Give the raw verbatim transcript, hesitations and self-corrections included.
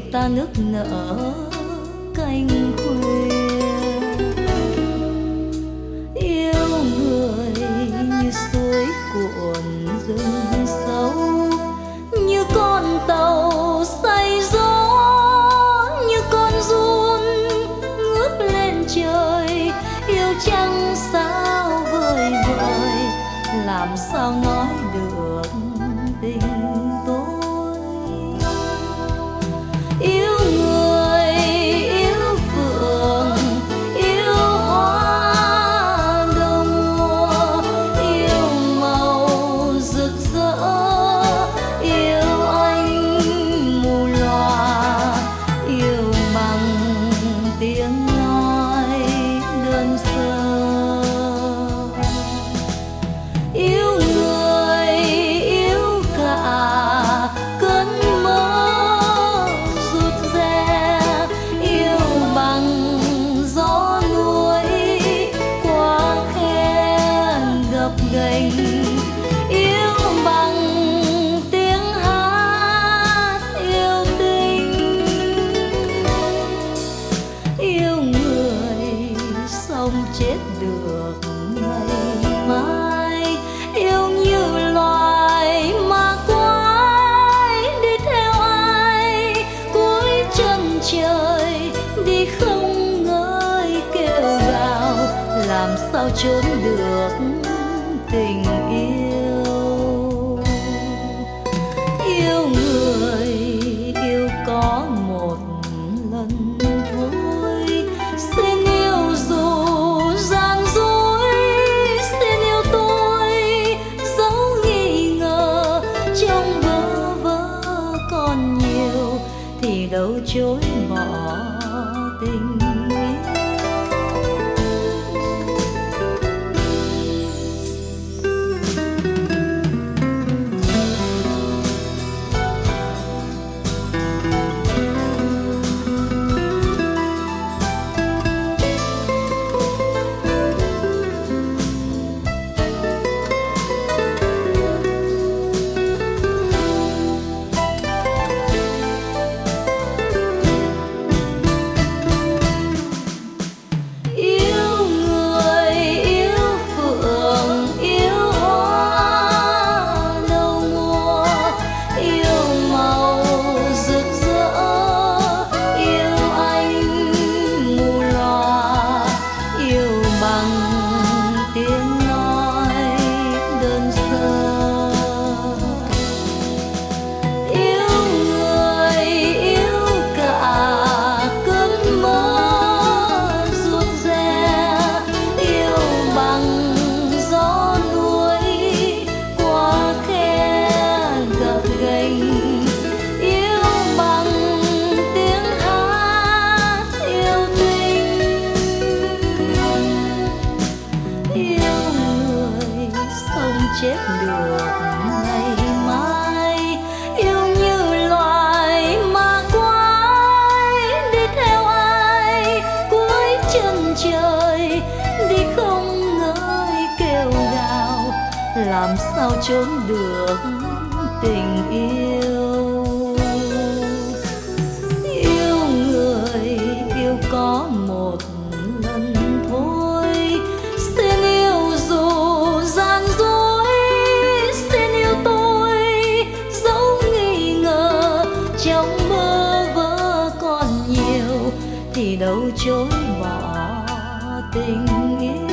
ta nức nở cánh khuya. Yêu người như suối cuộn rừng sâu, như con tàu say gió, như con giun ngước lên trời. Yêu trăng sao vời vợi, làm sao nói được tình tôi. Yêu người, yêu phượng, yêu hoa đầu mùa, yêu màu rực rỡ, yêu anh mù lòa, yêu bằng tiếng nói đơn sơ. Yêu người, yêu cả cơn mơ rụt rè, yêu bằng gió núi qua khe gập ghềnh, yêu bằng tiếng hát yêu tình. Yêu người sống chết được ngày mai, yêu như loài ma quái đi theo ai cuối chân trời, đi không ngơi kêu gào, làm sao trốn được tình yêu. Yêu người, yêu có một lần thôi, xin yêu dù gian dối, xin yêu tôi dấu nghi ngờ trong bơ vơ còn nhiều, thì đâu chối bỏ tình yêu. Yêu người, yêu phượng, yêu hoa đầu mùa, yêu màu rực rỡ, yêu anh mù lòa, yêu bằng tiếng nói đơn sơ. Yêu người, yêu cả cơn mơ rụt rè, yêu bằng gió núi qua khe gập ghềnh, yêu bằng tiếng hát yêu tình. Yêu người sống chết được ngày mai, yêu như loài ma quái đi theo ai cuối chân trời, đi không ngơi kêu gào, làm sao trốn được tình yêu. Yêu người, yêu có một lần thôi, xin yêu dù gian dối, xin yêu tôi dấu nghi ngờ trong mơ vơ còn nhiều, thì đâu chối bỏ tình yêu.